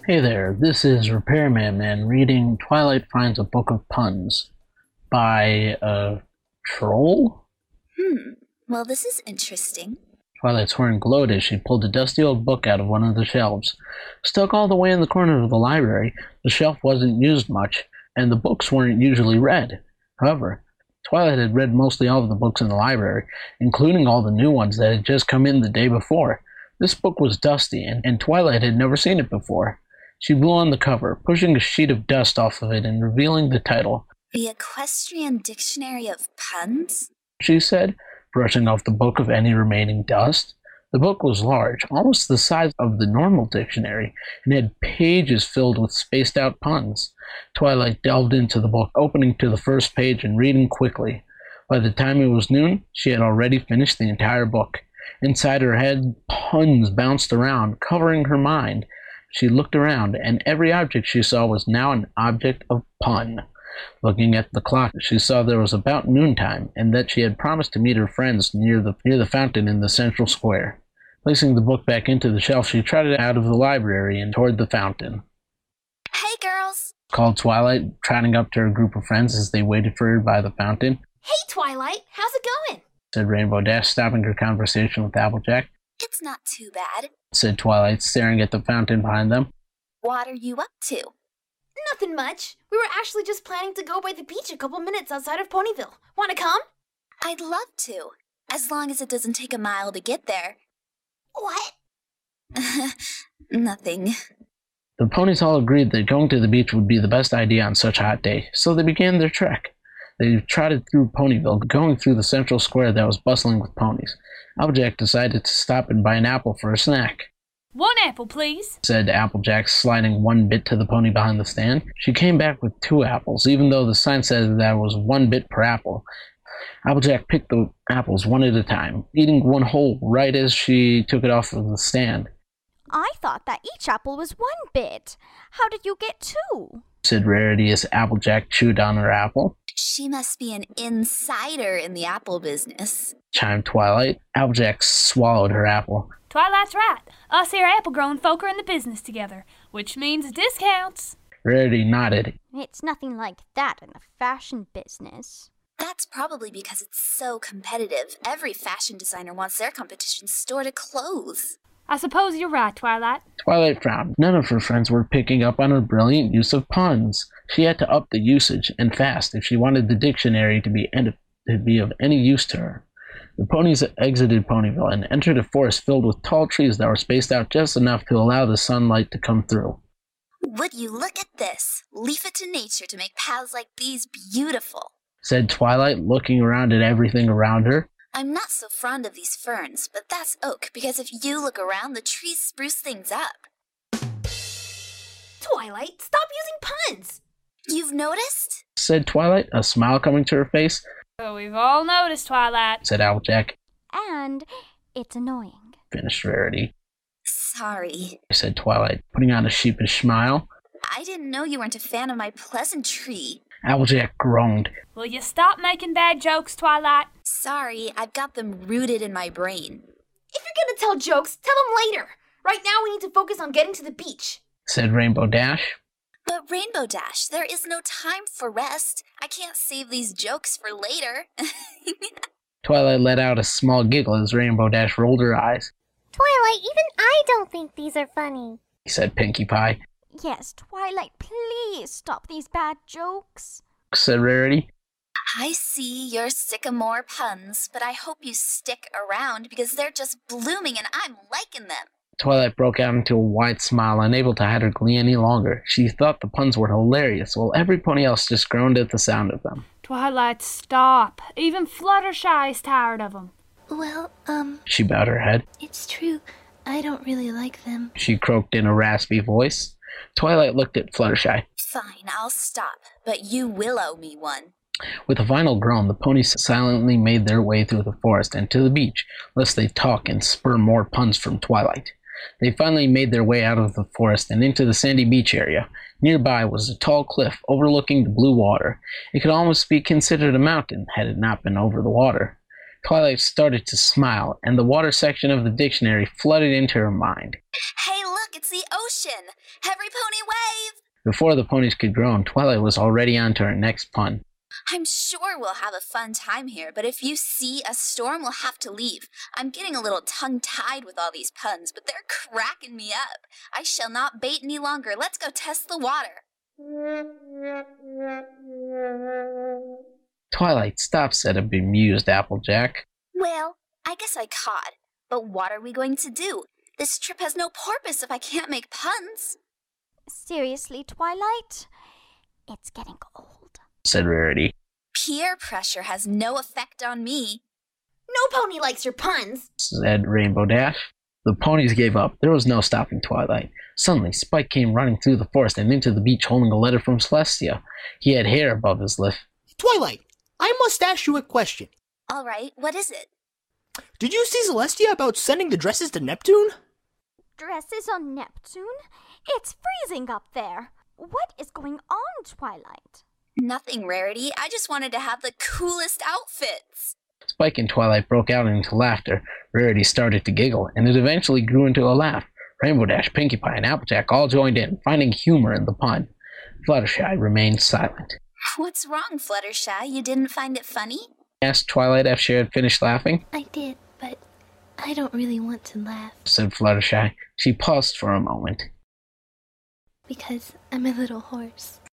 Hey there, this is Repairman Man reading Twilight Finds a Book of Puns by a troll? Hmm. Well, this is interesting. Twilight's horn glowed as she pulled a dusty old book out of one of the shelves. Stuck all the way in the corner of the library, the shelf wasn't used much, and the books weren't usually read. However, Twilight had read mostly all of the books in the library, including all the new ones that had just come in the day before. This book was dusty, and Twilight had never seen it before. She blew on the cover, pushing a sheet of dust off of it and revealing the title. The Equestrian Dictionary of Puns? She said, brushing off the book of any remaining dust. The book was large, almost the size of the normal dictionary, and had pages filled with spaced out puns. Twilight delved into the book, opening to the first page and reading quickly. By the time it was noon, she had already finished the entire book. Inside her head, puns bounced around, covering her mind. She looked around, and every object she saw was now an object of pun. Looking at the clock, she saw there was about noontime, and that she had promised to meet her friends near the fountain in the central square. Placing the book back into the shelf, she trotted out of the library and toward the fountain. Hey, girls! Called Twilight, trotting up to her group of friends as they waited for her by the fountain. Hey, Twilight, how's it going? Said Rainbow Dash, stopping her conversation with Applejack. It's not too bad. Said Twilight, staring at the fountain behind them. What are you up to? Nothing much. We were actually just planning to go by the beach a couple minutes outside of Ponyville. Wanna come? I'd love to, as long as it doesn't take a mile to get there. What? Nothing. The ponies all agreed that going to the beach would be the best idea on such a hot day, so they began their trek. They trotted through Ponyville, going through the central square that was bustling with ponies. Applejack decided to stop and buy an apple for a snack. One apple, please, said Applejack, sliding one bit to the pony behind the stand. She came back with 2 apples, even though the sign said that was 1 bit per apple. Applejack picked the apples one at a time, eating one whole right as she took it off of the stand. I thought that each apple was 1 bit. How did you get 2? Said Rarity as Applejack chewed on her apple. She must be an insider in the apple business, chimed Twilight. Applejack swallowed her apple. Twilight's right. Us here apple-growing folk are in the business together, which means discounts. Rarity nodded. It's nothing like that in the fashion business. That's probably because it's so competitive. Every fashion designer wants their competition's store to close. I suppose you're right, Twilight. Twilight frowned. None of her friends were picking up on her brilliant use of puns. She had to up the usage, and fast, if she wanted the dictionary to be of any use to her. The ponies exited Ponyville and entered a forest filled with tall trees that were spaced out just enough to allow the sunlight to come through. Would you look at this? Leave it to nature to make paths like these beautiful, said Twilight, looking around at everything around her. I'm not so fond of these ferns, but that's oak, because if you look around, the trees spruce things up. Twilight, stop using puns! You've noticed? Said Twilight, a smile coming to her face. Oh, we've all noticed, Twilight, said Applejack. And it's annoying, finished Rarity. Sorry, said Twilight, putting on a sheepish smile. I didn't know you weren't a fan of my pleasantry. Applejack groaned. Will you stop making bad jokes, Twilight? Sorry, I've got them rooted in my brain. If you're gonna tell jokes, tell them later. Right now we need to focus on getting to the beach, said Rainbow Dash. But Rainbow Dash, there is no time for rest. I can't save these jokes for later. Twilight let out a small giggle as Rainbow Dash rolled her eyes. Twilight, even I don't think these are funny, said Pinkie Pie. Yes, Twilight, please stop these bad jokes, said Rarity. I see your sycamore puns, but I hope you stick around because they're just blooming and I'm liking them. Twilight broke out into a wide smile, unable to hide her glee any longer. She thought the puns were hilarious, while every pony else just groaned at the sound of them. Twilight, stop. Even Fluttershy is tired of them. Well, she bowed her head. It's true. I don't really like them, she croaked in a raspy voice. Twilight looked at Fluttershy. Fine, I'll stop, but you will owe me one. With a final groan, the ponies silently made their way through the forest and to the beach, lest they talk and spur more puns from Twilight. They finally made their way out of the forest and into the sandy beach area. Nearby was a tall cliff overlooking the blue water. It could almost be considered a mountain had it not been over the water. Twilight started to smile, and the water section of the dictionary flooded into her mind. Hey, look! look, it's the ocean! Every pony wave! Before the ponies could groan, Twilight was already on to her next pun. I'm sure we'll have a fun time here, but if you see a storm, we'll have to leave. I'm getting a little tongue-tied with all these puns, but they're cracking me up. I shall not bait any longer. Let's go test the water. Twilight, stop, said a bemused Applejack. Well, I guess I caught. But what are we going to do? This trip has no purpose if I can't make puns. Seriously, Twilight? It's getting old, said Rarity. Peer pressure has no effect on me. No pony likes your puns, said Rainbow Dash. The ponies gave up. There was no stopping Twilight. Suddenly, Spike came running through the forest and into the beach holding a letter from Celestia. He had hair above his lip. Twilight, I must ask you a question. All right, what is it? Did you see Celestia about sending the dresses to Neptune? Dresses on Neptune? It's freezing up there. What is going on, Twilight? Nothing, Rarity. I just wanted to have the coolest outfits. Spike and Twilight broke out into laughter. Rarity started to giggle, and it eventually grew into a laugh. Rainbow Dash, Pinkie Pie, and Applejack all joined in, finding humor in the pun. Fluttershy remained silent. What's wrong, Fluttershy? You didn't find it funny? Asked Twilight after she had finished laughing. I did, but I don't really want to laugh. Said Fluttershy. She paused for a moment. Because I'm a little hoarse.